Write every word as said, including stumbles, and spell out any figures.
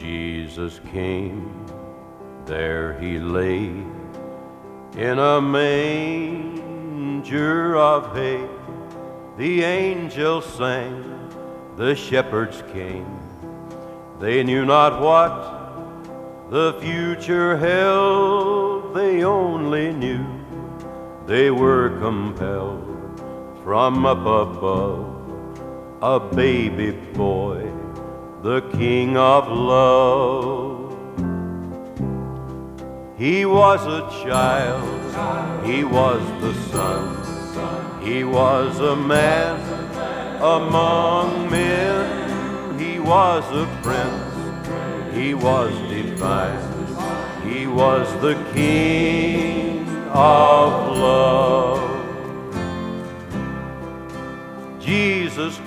Jesus came, there he lay, in a manger of hay. The angels sang, the shepherds came. They knew not what the future held, they only knew they were compelled from up above. A baby boy, the King of love. He was a child, he was the Son, he was a man among men. He was a prince, he was divine, he was the King of love. Jesus